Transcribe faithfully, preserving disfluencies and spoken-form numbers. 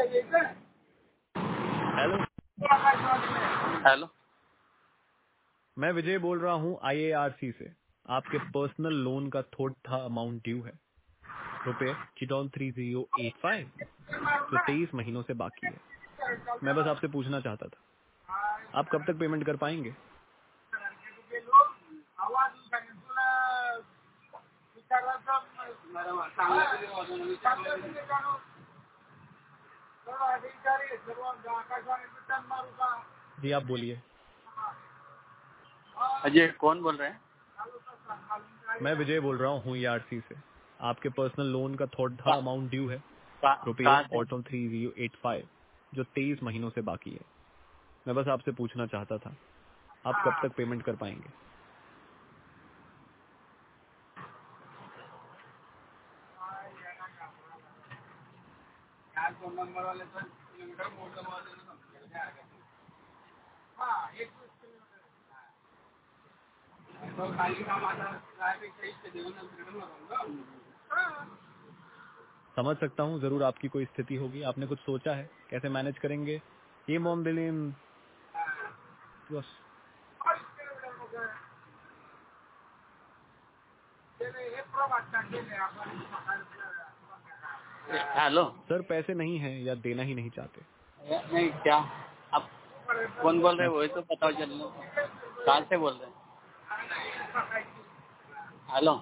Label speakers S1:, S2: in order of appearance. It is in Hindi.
S1: Hello,
S2: hello.
S1: मैं विजय बोल रहा हूँ आईएआरसी से। आपके पर्सनल लोन का थोड़ा अमाउंट ड्यू है, रुपए चिटॉन थ्री जीरो एट फाइव, जो तेईस महीनों से बाकी है। मैं बस आपसे पूछना चाहता था, आप कब तक पेमेंट कर पाएंगे? जी आप बोलिए।
S2: अजय कौन बोल रहे हैं?
S1: मैं विजय बोल रहा हूँ ईआरसी से। आपके पर्सनल लोन का थोड़ा
S2: का,
S1: अमाउंट ड्यू है,
S2: का,
S1: रुपये
S2: कहाँ से?
S1: ऑटो थ्री जीरो एट फाइव, जो तेईस महीनों से बाकी है। मैं बस आपसे पूछना चाहता था, आप कब तक पेमेंट कर पाएंगे? समझ सकता हूँ, जरूर आपकी कोई स्थिति होगी। आपने कुछ सोचा है कैसे मैनेज करेंगे? ये मोम दिलीम बस।
S2: हेलो।
S1: सर पैसे नहीं है या देना ही नहीं चाहते?
S2: नहीं, क्या आप कौन बोल रहे
S1: मैं
S2: हैं वही तो पता चल रहा। कहाँ से बोल रहे हैं? हेलो।